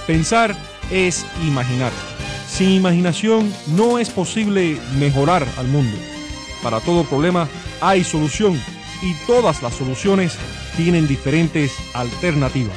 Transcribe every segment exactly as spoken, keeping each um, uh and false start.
Pensar es imaginar. Sin imaginación no es posible mejorar al mundo. Para todo problema hay solución y todas las soluciones tienen diferentes alternativas.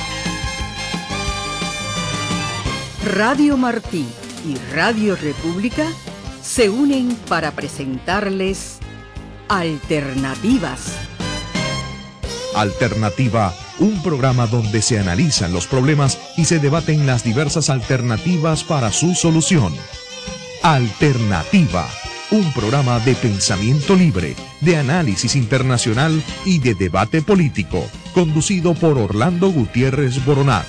Radio Martí y Radio República se unen para presentarles Alternativas. Alternativa, un programa donde se analizan los problemas y se debaten las diversas alternativas para su solución. Alternativa, un programa de pensamiento libre, de análisis internacional y de debate político, conducido por Orlando Gutiérrez Boronat.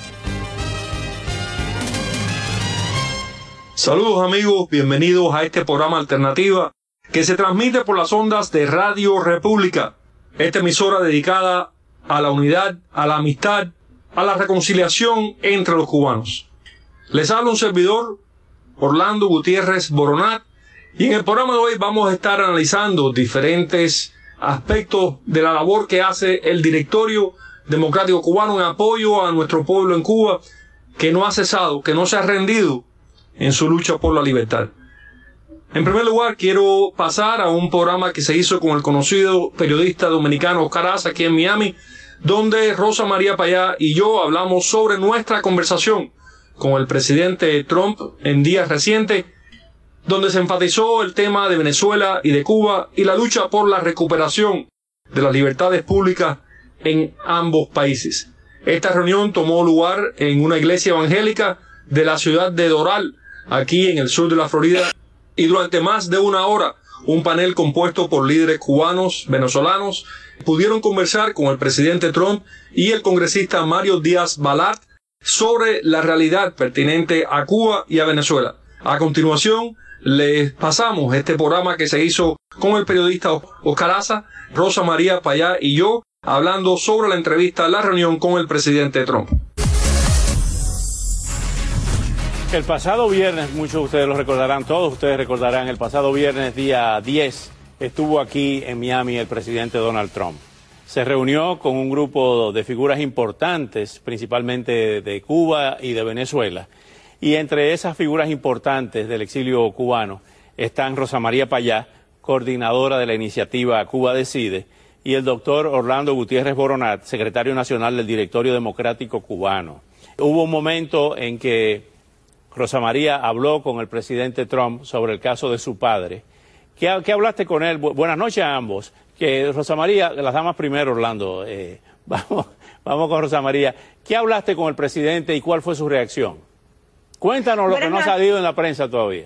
Saludos amigos, bienvenidos a este programa Alternativa que se transmite por las ondas de Radio República, esta emisora dedicada a la unidad, a la amistad, a la reconciliación entre los cubanos. Les habla un servidor, Orlando Gutiérrez Boronat, y en el programa de hoy vamos a estar analizando diferentes aspectos de la labor que hace el Directorio Democrático Cubano en apoyo a nuestro pueblo en Cuba, que no ha cesado, que no se ha rendido en su lucha por la libertad. En primer lugar, quiero pasar a un programa que se hizo con el conocido periodista dominicano Oscar Aza aquí en Miami, donde Rosa María Payá y yo hablamos sobre nuestra conversación con el presidente Trump en días recientes, donde se enfatizó el tema de Venezuela y de Cuba y la lucha por la recuperación de las libertades públicas en ambos países. Esta reunión tomó lugar en una iglesia evangélica de la ciudad de Doral, aquí en el sur de la Florida, y durante más de una hora un panel compuesto por líderes cubanos, venezolanos, pudieron conversar con el presidente Trump y el congresista Mario Díaz Balart sobre la realidad pertinente a Cuba y a Venezuela. A continuación, les pasamos este programa que se hizo con el periodista Oscar Aza, Rosa María Payá y yo, hablando sobre la entrevista, la reunión con el presidente Trump. El pasado viernes, muchos de ustedes lo recordarán, todos ustedes recordarán, el pasado viernes, día diez, estuvo aquí en Miami el presidente Donald Trump. Se reunió con un grupo de figuras importantes, principalmente de Cuba y de Venezuela. Y entre esas figuras importantes del exilio cubano están Rosa María Payá, coordinadora de la iniciativa Cuba Decide, y el doctor Orlando Gutiérrez Boronat, secretario nacional del Directorio Democrático Cubano. Hubo un momento en que Rosa María habló con el presidente Trump sobre el caso de su padre. ¿Qué, qué hablaste con él? Bu- buenas noches a ambos. Que Rosa María, las damas primero, Orlando. Eh, vamos, vamos con Rosa María. ¿Qué hablaste con el presidente y cuál fue su reacción? Cuéntanos lo que no ha salido en la prensa todavía.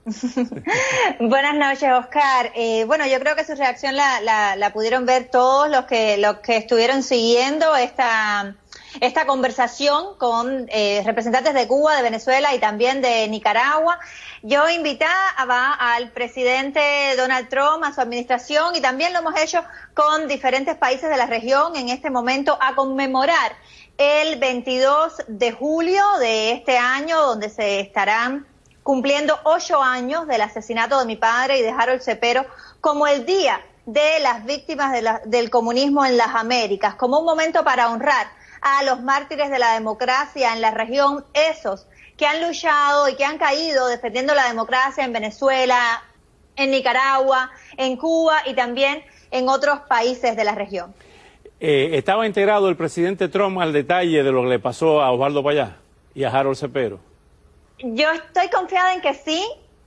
Buenas noches, Oscar. Eh, bueno, yo creo que su reacción la, la, la pudieron ver todos los que, los que estuvieron siguiendo esta... esta conversación con eh, representantes de Cuba, de Venezuela y también de Nicaragua. Yo invitaba al presidente Donald Trump, a su administración, y también lo hemos hecho con diferentes países de la región en este momento a conmemorar el veintidós de julio de este año, donde se estarán cumpliendo ocho años del asesinato de mi padre y de Harold Cepero, como el Día de las Víctimas de la, del Comunismo en las Américas, como un momento para honrar a los mártires de la democracia en la región, esos que han luchado y que han caído defendiendo la democracia en Venezuela, en Nicaragua, en Cuba y también en otros países de la región. Eh, ¿Estaba enterado el presidente Trump al detalle de lo que le pasó a Osvaldo Payá y a Harold Cepero? Yo estoy confiada en que sí,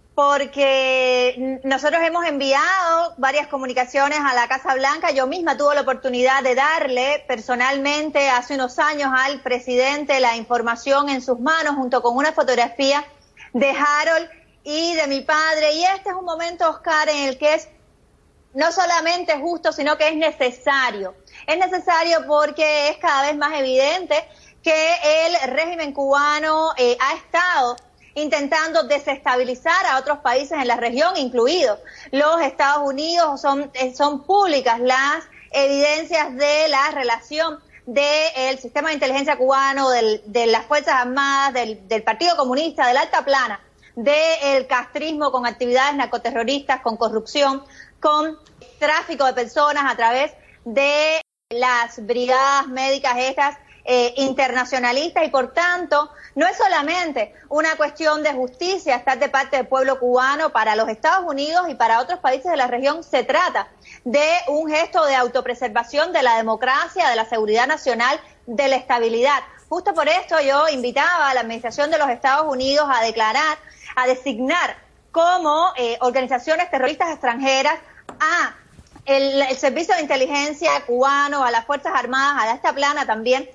porque nosotros hemos enviado varias comunicaciones a la Casa Blanca. Yo misma tuve la oportunidad de darle personalmente hace unos años al presidente la información en sus manos junto con una fotografía de Harold y de mi padre. Y este es un momento, Oscar, en el que es no solamente justo, sino que es necesario. Es necesario porque es cada vez más evidente que el régimen cubano eh, ha estado intentando desestabilizar a otros países en la región, incluidos los Estados Unidos. Son, son públicas las evidencias de la relación del sistema de inteligencia cubano, del, de las Fuerzas Armadas, del, del Partido Comunista, del Alta Plana, del castrismo con actividades narcoterroristas, con corrupción, con tráfico de personas a través de las brigadas médicas estas eh, internacionalista y por tanto no es solamente una cuestión de justicia estar de parte del pueblo cubano para los Estados Unidos y para otros países de la región, se trata de un gesto de autopreservación de la democracia, de la seguridad nacional, de la estabilidad. Justo por esto yo invitaba a la administración de los Estados Unidos a declarar, a designar como eh, organizaciones terroristas extranjeras a el, el Servicio de Inteligencia cubano, a las Fuerzas Armadas, a esta plana también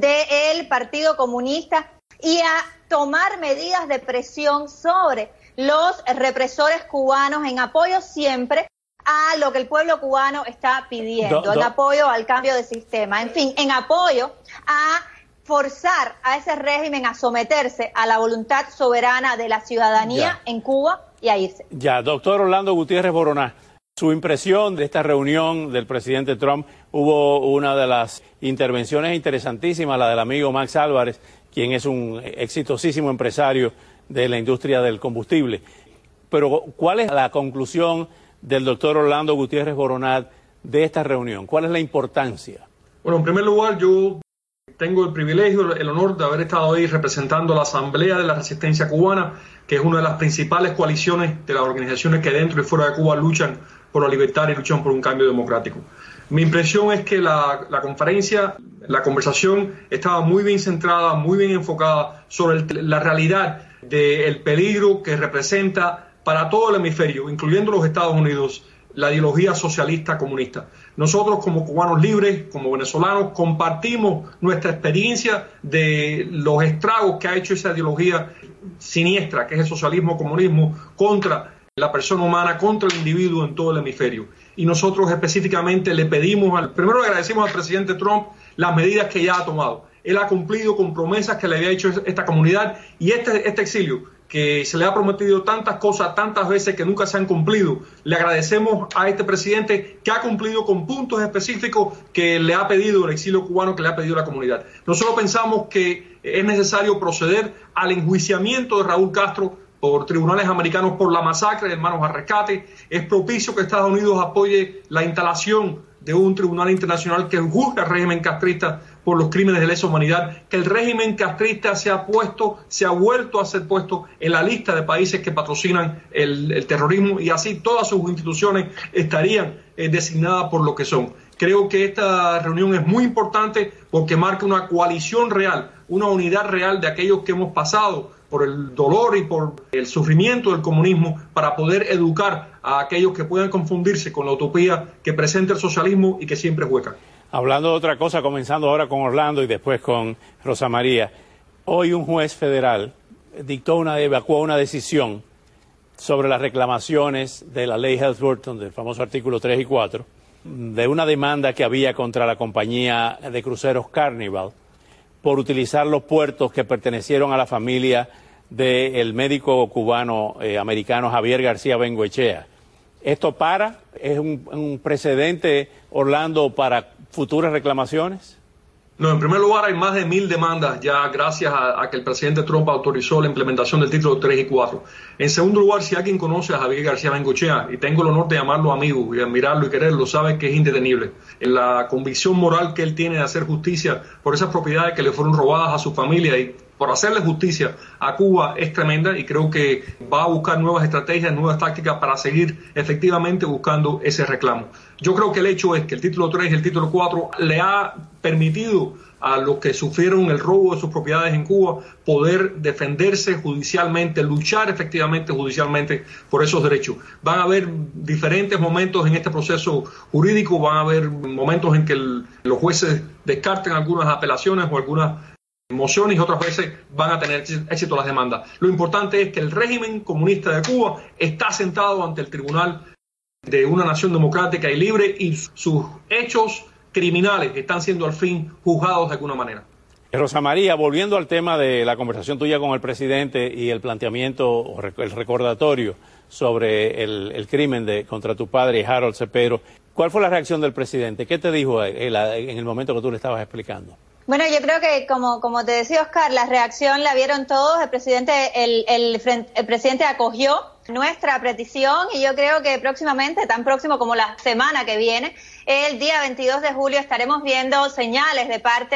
del Partido Comunista y a tomar medidas de presión sobre los represores cubanos en apoyo siempre a lo que el pueblo cubano está pidiendo, do, do. en apoyo al cambio de sistema, en fin, en apoyo a forzar a ese régimen a someterse a la voluntad soberana de la ciudadanía ya. en Cuba y a irse. Ya, doctor Orlando Gutiérrez Boroná, su impresión de esta reunión del presidente Trump. Hubo una de las intervenciones interesantísimas, la del amigo Max Álvarez, quien es un exitosísimo empresario de la industria del combustible. Pero, ¿cuál es la conclusión del doctor Orlando Gutiérrez Boroná de esta reunión? ¿Cuál es la importancia? Bueno, en primer lugar, yo tengo el privilegio, el honor de haber estado ahí representando a la Asamblea de la Resistencia Cubana, que es una de las principales coaliciones de las organizaciones que dentro y fuera de Cuba luchan por la libertad y luchan por un cambio democrático. Mi impresión es que la, la conferencia, la conversación estaba muy bien centrada, muy bien enfocada sobre el, la realidad del peligro que representa para todo el hemisferio, incluyendo los Estados Unidos, la ideología socialista comunista. Nosotros como cubanos libres, como venezolanos, compartimos nuestra experiencia de los estragos que ha hecho esa ideología siniestra, que es el socialismo comunismo, contra la persona humana, contra el individuo en todo el hemisferio. Y nosotros específicamente le pedimos, al, primero le agradecemos al presidente Trump las medidas que ya ha tomado. Él ha cumplido con promesas que le había hecho esta comunidad y este, este exilio, que se le ha prometido tantas cosas, tantas veces que nunca se han cumplido. Le agradecemos a este presidente que ha cumplido con puntos específicos que le ha pedido el exilio cubano, que le ha pedido la comunidad. Nosotros pensamos que es necesario proceder al enjuiciamiento de Raúl Castro por tribunales americanos por la masacre de Hermanos al Rescate. Es propicio que Estados Unidos apoye la instalación de un tribunal internacional que juzgue al régimen castrista por los crímenes de lesa humanidad, que el régimen castrista se ha puesto, se ha vuelto a ser puesto en la lista de países que patrocinan el, el terrorismo y así todas sus instituciones estarían eh, designadas por lo que son. Creo que esta reunión es muy importante porque marca una coalición real, una unidad real de aquellos que hemos pasado por el dolor y por el sufrimiento del comunismo para poder educar a aquellos que puedan confundirse con la utopía que presenta el socialismo y que siempre es hueca. Hablando de otra cosa, comenzando ahora con Orlando y después con Rosa María, hoy un juez federal dictó una, evacuó una decisión sobre las reclamaciones de la ley Helms-Burton, del famoso artículo tres y cuatro, de una demanda que había contra la compañía de cruceros Carnival por utilizar los puertos que pertenecieron a la familia del médico cubano eh, americano Javier García Bengoechea. ¿Esto para? ¿Es un, un precedente, Orlando, para futuras reclamaciones? No, en primer lugar hay más de mil demandas ya gracias a, a que el presidente Trump autorizó la implementación del título tres y cuatro. En segundo lugar, si alguien conoce a Javier García Bengoechea, y tengo el honor de llamarlo amigo y admirarlo y quererlo, sabe que es indetenible. En la convicción moral que él tiene de hacer justicia por esas propiedades que le fueron robadas a su familia y por hacerle justicia a Cuba es tremenda y creo que va a buscar nuevas estrategias, nuevas tácticas para seguir efectivamente buscando ese reclamo. Yo creo que el hecho es que el título tres y el título cuatro le ha permitido a los que sufrieron el robo de sus propiedades en Cuba poder defenderse judicialmente, luchar efectivamente judicialmente por esos derechos. Van a haber diferentes momentos en este proceso jurídico, van a haber momentos en que el, los jueces descarten algunas apelaciones o algunas mociones y otras veces van a tener éxito las demandas. Lo importante es que el régimen comunista de Cuba está sentado ante el tribunal de una nación democrática y libre y sus hechos criminales están siendo al fin juzgados de alguna manera. Rosa María, volviendo al tema de la conversación tuya con el presidente y el planteamiento o el recordatorio sobre el, el crimen de contra tu padre, Harold Cepero, ¿cuál fue la reacción del presidente? ¿Qué te dijo él en el momento que tú le estabas explicando? Bueno, yo creo que como como te decía Oscar, la reacción la vieron todos. El presidente el, el, el presidente acogió nuestra petición y yo creo que próximamente, tan próximo como la semana que viene, el día veintidós de julio, estaremos viendo señales de parte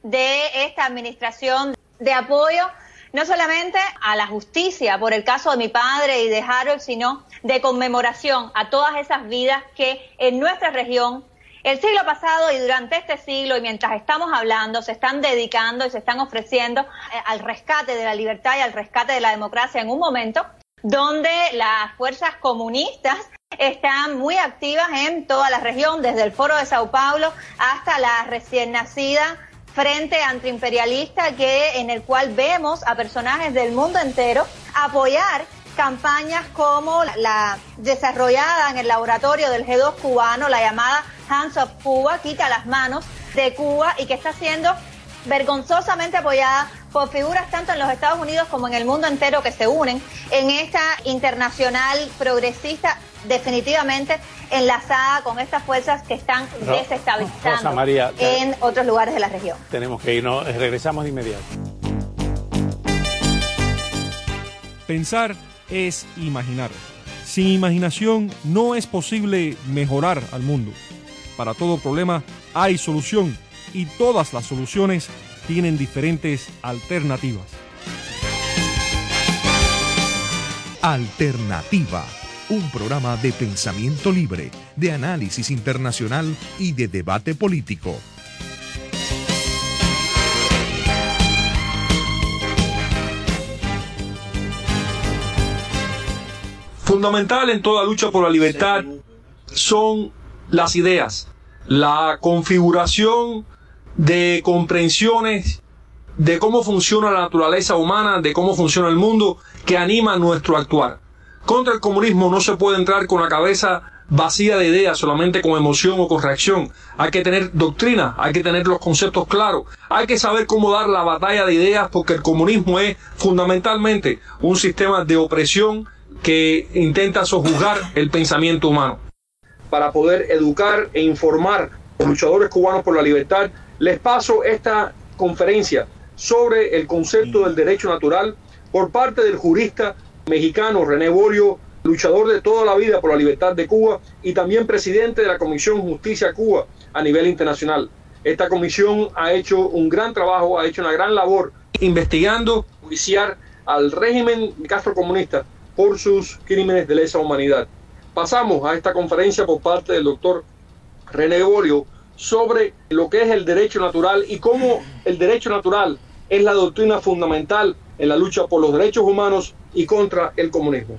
de esta administración de apoyo no solamente a la justicia por el caso de mi padre y de Harold, sino de conmemoración a todas esas vidas que en nuestra región el siglo pasado y durante este siglo y mientras estamos hablando se están dedicando y se están ofreciendo al rescate de la libertad y al rescate de la democracia en un momento donde las fuerzas comunistas están muy activas en toda la región, desde el Foro de Sao Paulo hasta la recién nacida Frente Antiimperialista, que en el cual vemos a personajes del mundo entero apoyar campañas como la desarrollada en el laboratorio del G dos cubano, la llamada Hands of Cuba, quita las manos de Cuba, y que está siendo vergonzosamente apoyada por figuras tanto en los Estados Unidos como en el mundo entero que se unen en esta internacional progresista definitivamente enlazada con estas fuerzas que están desestabilizando Rosa María, en otros lugares de la región. Tenemos que irnos, regresamos de inmediato. Pensar es imaginar. Sin imaginación no es posible mejorar al mundo. Para todo problema hay solución y todas las soluciones tienen diferentes alternativas. Alternativa, un programa de pensamiento libre, de análisis internacional y de debate político. Fundamental en toda lucha por la libertad son las ideas, la configuración de comprensiones de cómo funciona la naturaleza humana, de cómo funciona el mundo, que anima nuestro actuar. Contra el comunismo no se puede entrar con la cabeza vacía de ideas, solamente con emoción o con reacción. Hay que tener doctrina, hay que tener los conceptos claros, hay que saber cómo dar la batalla de ideas, porque el comunismo es fundamentalmente un sistema de opresión que intenta sojuzgar el pensamiento humano. Para poder educar e informar a los luchadores cubanos por la libertad, les paso esta conferencia sobre el concepto del derecho natural por parte del jurista mexicano René Borio, luchador de toda la vida por la libertad de Cuba y también presidente de la Comisión Justicia Cuba a nivel internacional. Esta comisión ha hecho un gran trabajo, ha hecho una gran labor investigando, juiciar al régimen castrocomunista por sus crímenes de lesa humanidad. Pasamos a esta conferencia por parte del doctor René Borio sobre lo que es el derecho natural y cómo el derecho natural es la doctrina fundamental en la lucha por los derechos humanos y contra el comunismo.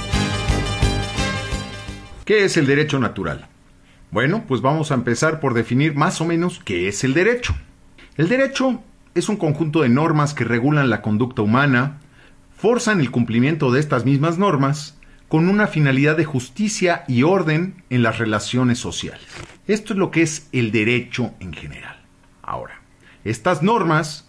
¿Qué es el derecho natural? Bueno, pues vamos a empezar por definir más o menos qué es el derecho. El derecho es un conjunto de normas que regulan la conducta humana, forzan el cumplimiento de estas mismas normas con una finalidad de justicia y orden en las relaciones sociales. Esto es lo que es el derecho en general. Ahora, estas normas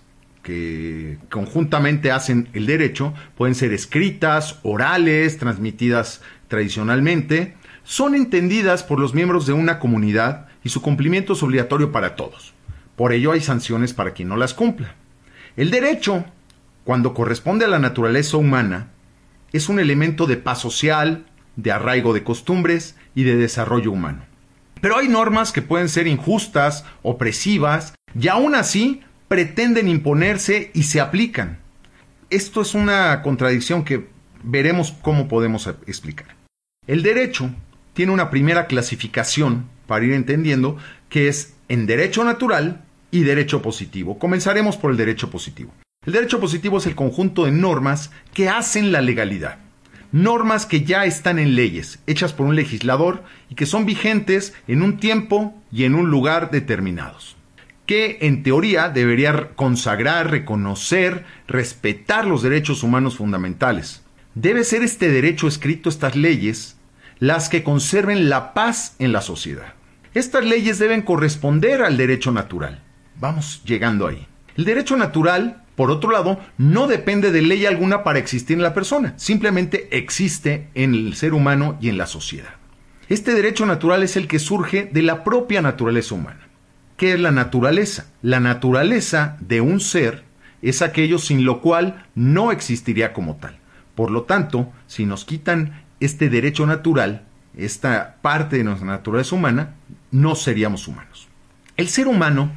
que conjuntamente hacen el derecho pueden ser escritas, orales, transmitidas tradicionalmente, son entendidas por los miembros de una comunidad y su cumplimiento es obligatorio para todos. Por ello hay sanciones para quien no las cumpla. El derecho, cuando corresponde a la naturaleza humana, es un elemento de paz social, de arraigo de costumbres y de desarrollo humano. Pero hay normas que pueden ser injustas, opresivas, y aún así pretenden imponerse y se aplican. Esto es una contradicción que veremos cómo podemos explicar. El derecho tiene una primera clasificación para ir entendiendo que es en derecho natural y derecho positivo. Comenzaremos por el derecho positivo. El derecho positivo es el conjunto de normas que hacen la legalidad. Normas que ya están en leyes, hechas por un legislador y que son vigentes en un tiempo y en un lugar determinados. Que en teoría debería consagrar, reconocer, respetar los derechos humanos fundamentales. Debe ser este derecho escrito, estas leyes, las que conserven la paz en la sociedad. Estas leyes deben corresponder al derecho natural. Vamos llegando ahí. El derecho natural, por otro lado, no depende de ley alguna para existir en la persona, simplemente existe en el ser humano y en la sociedad. Este derecho natural es el que surge de la propia naturaleza humana. ¿Qué es la naturaleza? La naturaleza de un ser es aquello sin lo cual no existiría como tal. Por lo tanto, si nos quitan este derecho natural, esta parte de nuestra naturaleza humana, no seríamos humanos. El ser humano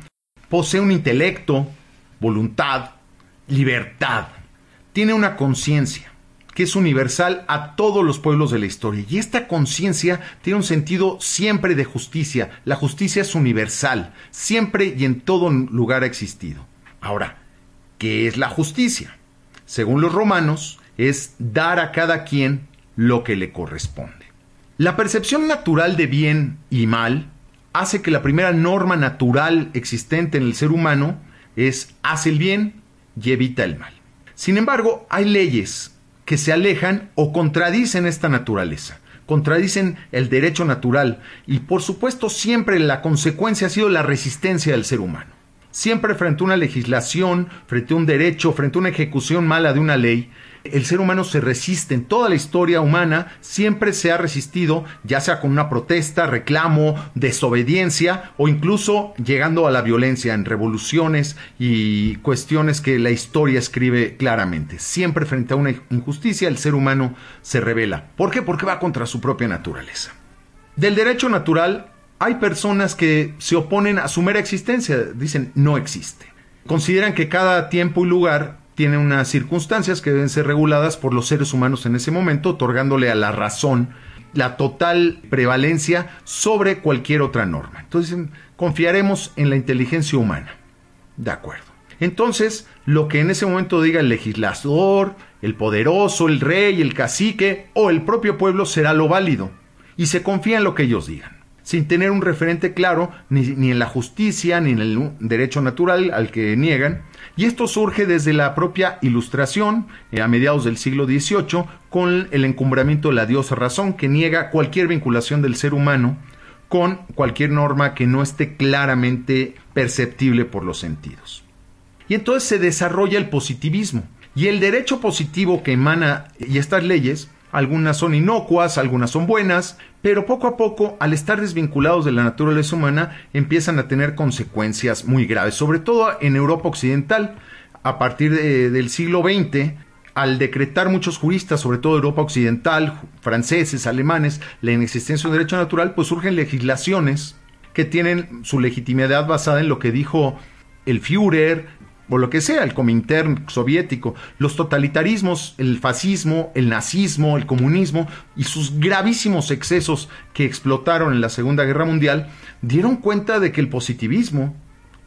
posee un intelecto, voluntad, libertad. Tiene una conciencia que es universal a todos los pueblos de la historia. Y esta conciencia tiene un sentido siempre de justicia. La justicia es universal, siempre y en todo lugar ha existido. Ahora, ¿qué es la justicia? Según los romanos, es dar a cada quien lo que le corresponde. La percepción natural de bien y mal hace que la primera norma natural existente en el ser humano es haz el bien y evita el mal. Sin embargo, hay leyes que se alejan o contradicen esta naturaleza, contradicen el derecho natural y por supuesto siempre la consecuencia ha sido la resistencia del ser humano. Siempre frente a una legislación, frente a un derecho, frente a una ejecución mala de una ley, el ser humano se resiste. En toda la historia humana siempre se ha resistido, ya sea con una protesta, reclamo, desobediencia o incluso llegando a la violencia en revoluciones y cuestiones que la historia escribe claramente. Siempre frente a una injusticia el ser humano se rebela. ¿Por qué? Porque va contra su propia naturaleza. Del derecho natural hay personas que se oponen a su mera existencia, dicen no existe. Consideran que cada tiempo y lugar tiene unas circunstancias que deben ser reguladas por los seres humanos en ese momento, otorgándole a la razón la total prevalencia sobre cualquier otra norma. Entonces, confiaremos en la inteligencia humana. De acuerdo. Entonces, lo que en ese momento diga el legislador, el poderoso, el rey, el cacique o el propio pueblo será lo válido. Y se confía en lo que ellos digan, sin tener un referente claro ni, ni en la justicia ni en el derecho natural al que niegan. Y esto surge desde la propia Ilustración, eh, a mediados del siglo dieciocho, con el encumbramiento de la diosa razón, que niega cualquier vinculación del ser humano con cualquier norma que no esté claramente perceptible por los sentidos. Y entonces se desarrolla el positivismo. Y el derecho positivo que emana, y estas leyes, algunas son inocuas, algunas son buenas, pero poco a poco, al estar desvinculados de la naturaleza humana, empiezan a tener consecuencias muy graves, sobre todo en Europa occidental. A partir de, del siglo veinte, al decretar muchos juristas, sobre todo Europa occidental, franceses, alemanes, la inexistencia de un derecho natural, pues surgen legislaciones que tienen su legitimidad basada en lo que dijo el Führer, o lo que sea, el Comintern soviético, los totalitarismos, el fascismo, el nazismo, el comunismo y sus gravísimos excesos que explotaron en la Segunda Guerra Mundial, dieron cuenta de que el positivismo,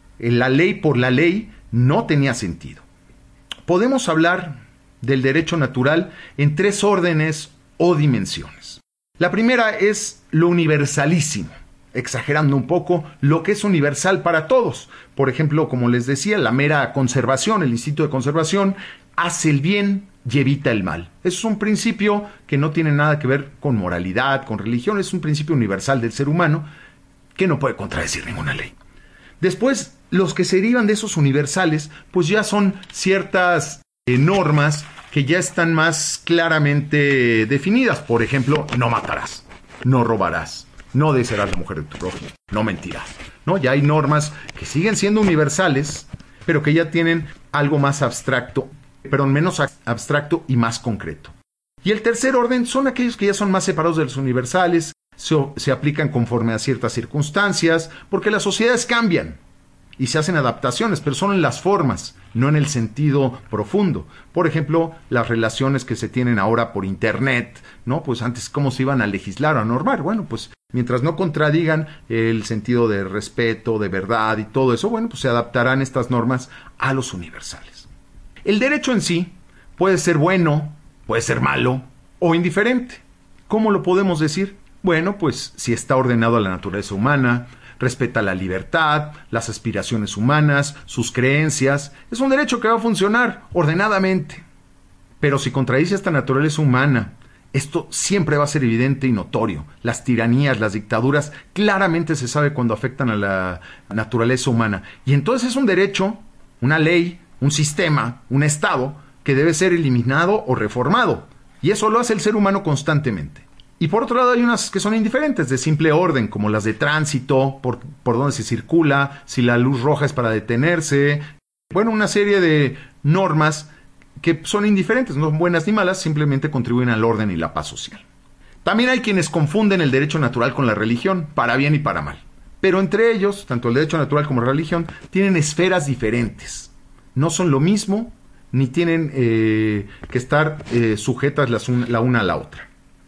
la ley por la ley, no tenía sentido. Podemos hablar del derecho natural en tres órdenes o dimensiones. La primera es lo universalísimo, exagerando un poco lo que es universal para todos. Por ejemplo, como les decía, la mera conservación, el instinto de conservación, hace el bien y evita el mal. Es un principio que no tiene nada que ver con moralidad, con religión, es un principio universal del ser humano que no puede contradecir ninguna ley. Después, los que se derivan de esos universales, pues ya son ciertas eh, normas que ya están más claramente definidas. Por ejemplo, no matarás, no robarás, no desearás la mujer de tu prójimo, no mentirás, ¿no? Ya hay normas que siguen siendo universales, pero que ya tienen algo más abstracto, pero menos abstracto y más concreto. Y el tercer orden son aquellos que ya son más separados de los universales, se, se aplican conforme a ciertas circunstancias, porque las sociedades cambian y se hacen adaptaciones, pero son en las formas, no en el sentido profundo. Por ejemplo, las relaciones que se tienen ahora por internet, ¿no? Pues antes, ¿cómo se iban a legislar o a normar? Bueno, pues mientras no contradigan el sentido de respeto, de verdad y todo eso, bueno, pues se adaptarán estas normas a los universales. El derecho en sí puede ser bueno, puede ser malo o indiferente. ¿Cómo lo podemos decir? Bueno, pues si está ordenado a la naturaleza humana, respeta la libertad, las aspiraciones humanas, sus creencias. Es un derecho que va a funcionar ordenadamente. Pero si contradice esta naturaleza humana, esto siempre va a ser evidente y notorio. Las tiranías, las dictaduras, claramente se sabe cuando afectan a la naturaleza humana. Y entonces es un derecho, una ley, un sistema, un Estado, que debe ser eliminado o reformado. Y eso lo hace el ser humano constantemente. Y por otro lado hay unas que son indiferentes, de simple orden, como las de tránsito, por, por dónde se circula, si la luz roja es para detenerse. Bueno, una serie de normas que son indiferentes, no son buenas ni malas, simplemente contribuyen al orden y la paz social. También hay quienes confunden el derecho natural con la religión, para bien y para mal. pero entre ellos, tanto el derecho natural como la religión, tienen esferas diferentes. No son lo mismo, ni tienen eh, que estar eh, sujetas las un, la una a la otra.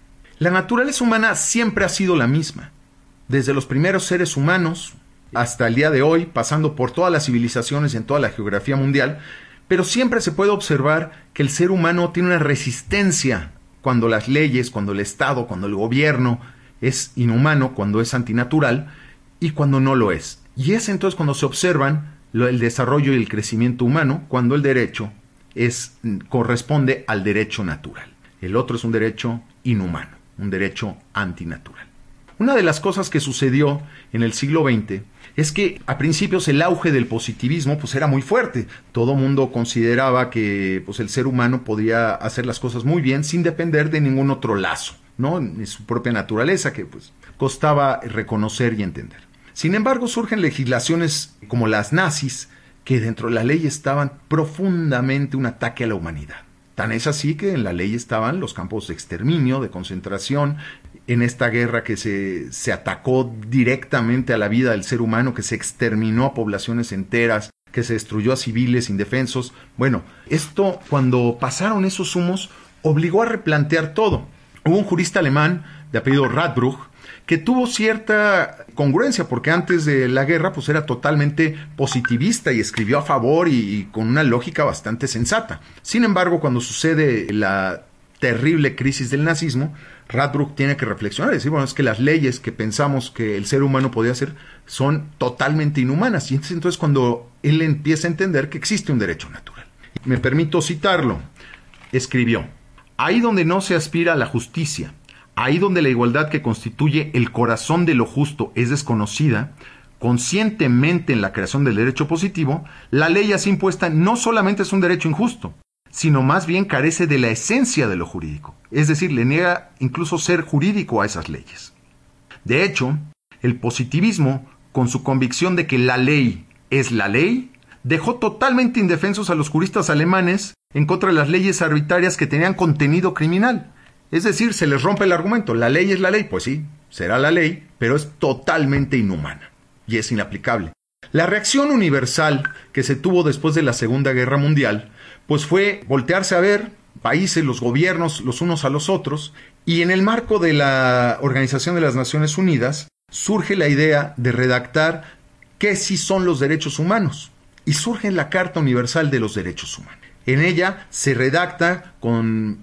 La naturaleza humana siempre ha sido la misma, desde los primeros seres humanos hasta el día de hoy, pasando por todas las civilizaciones en toda la geografía mundial, pero siempre se puede observar que el ser humano tiene una resistencia cuando las leyes, cuando el Estado, cuando el gobierno es inhumano, cuando es antinatural y cuando no lo es. Y es entonces cuando se observan lo, el desarrollo y el crecimiento humano, cuando el derecho es, corresponde al derecho natural. El otro es un derecho inhumano, un derecho antinatural. Una de las cosas que sucedió en el siglo veinte es que a principios el auge del positivismo pues era muy fuerte. Todo mundo consideraba que pues, el ser humano podía hacer las cosas muy bien sin depender de ningún otro lazo, ¿no? De su propia naturaleza, que pues costaba reconocer y entender. Sin embargo, surgen legislaciones como las nazis, que dentro de la ley estaban profundamente un ataque a la humanidad. Tan es así que en la ley estaban los campos de exterminio, de concentración, en esta guerra que se, se atacó directamente a la vida del ser humano, que se exterminó a poblaciones enteras, que se destruyó a civiles indefensos. Bueno, esto, cuando pasaron esos humos, obligó a replantear todo. Hubo un jurista alemán de apellido Radbruch que tuvo cierta congruencia, porque antes de la guerra pues era totalmente positivista y escribió a favor y, y con una lógica bastante sensata. Sin embargo, cuando sucede la terrible crisis del nazismo, Radbruch tiene que reflexionar y decir, bueno, es que las leyes que pensamos que el ser humano podía hacer son totalmente inhumanas. Y entonces, entonces cuando él empieza a entender que existe un derecho natural. Me permito citarlo. Escribió: ahí donde no se aspira a la justicia, ahí donde la igualdad que constituye el corazón de lo justo es desconocida, conscientemente en la creación del derecho positivo, la ley así impuesta no solamente es un derecho injusto, sino más bien carece de la esencia de lo jurídico. Es decir, le niega incluso ser jurídico a esas leyes. De hecho, el positivismo, con su convicción de que la ley es la ley, dejó totalmente indefensos a los juristas alemanes en contra de las leyes arbitrarias que tenían contenido criminal. Es decir, se les rompe el argumento. La ley es la ley. Pues sí, será la ley, pero es totalmente inhumana y es inaplicable. La reacción universal que se tuvo después de la Segunda Guerra Mundial, pues fue voltearse a ver países, los gobiernos, los unos a los otros, y en el marco de la Organización de las Naciones Unidas surge la idea de redactar qué sí son los derechos humanos, y surge la Carta Universal de los Derechos Humanos. En ella se redacta con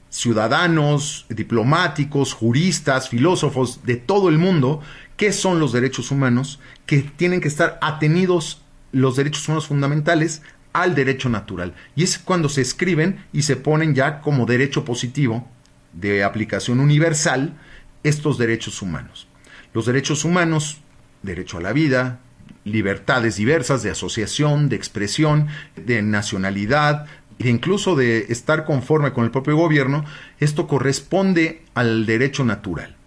ciudadanos, diplomáticos, juristas, filósofos de todo el mundo, qué son los derechos humanos, que tienen que estar atenidos los derechos humanos fundamentales al derecho natural. Y es cuando se escriben y se ponen ya como derecho positivo de aplicación universal estos derechos humanos. Los derechos humanos, derecho a la vida, libertades diversas de asociación, de expresión, de nacionalidad, e incluso de estar conforme con el propio gobierno, esto corresponde al derecho natural.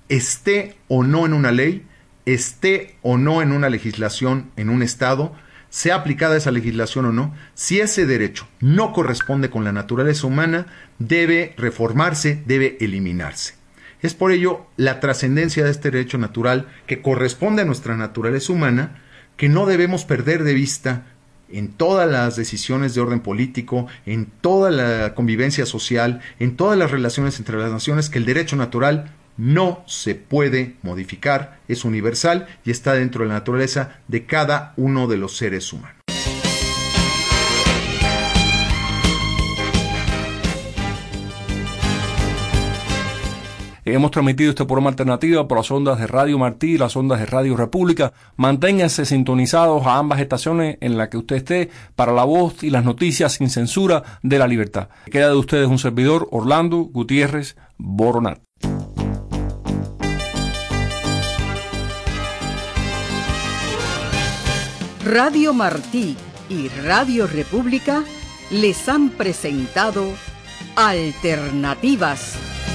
Esté o no en una ley, esté o no en una legislación en un estado, sea aplicada esa legislación o no, si ese derecho no corresponde con la naturaleza humana, debe reformarse, debe eliminarse. Es por ello la trascendencia de este derecho natural que corresponde a nuestra naturaleza humana, que no debemos perder de vista en todas las decisiones de orden político, en toda la convivencia social, en todas las relaciones entre las naciones, que el derecho natural no se puede modificar, es universal y está dentro de la naturaleza de cada uno de los seres humanos. Hemos transmitido este programa alternativo por las ondas de Radio Martí y las ondas de Radio República. Manténganse sintonizados a ambas estaciones en las que usted esté para la voz y las noticias sin censura de la libertad. Queda de ustedes un servidor, Orlando Gutiérrez Boronat. Radio Martí y Radio República les han presentado Alternativas.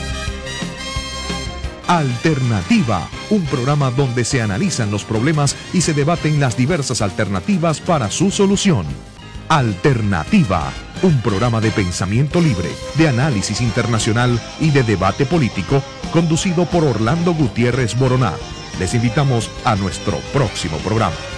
Alternativa, un programa donde se analizan los problemas y se debaten las diversas alternativas para su solución. Alternativa, un programa de pensamiento libre, de análisis internacional y de debate político, conducido por Orlando Gutiérrez Boronat. Les invitamos a nuestro próximo programa.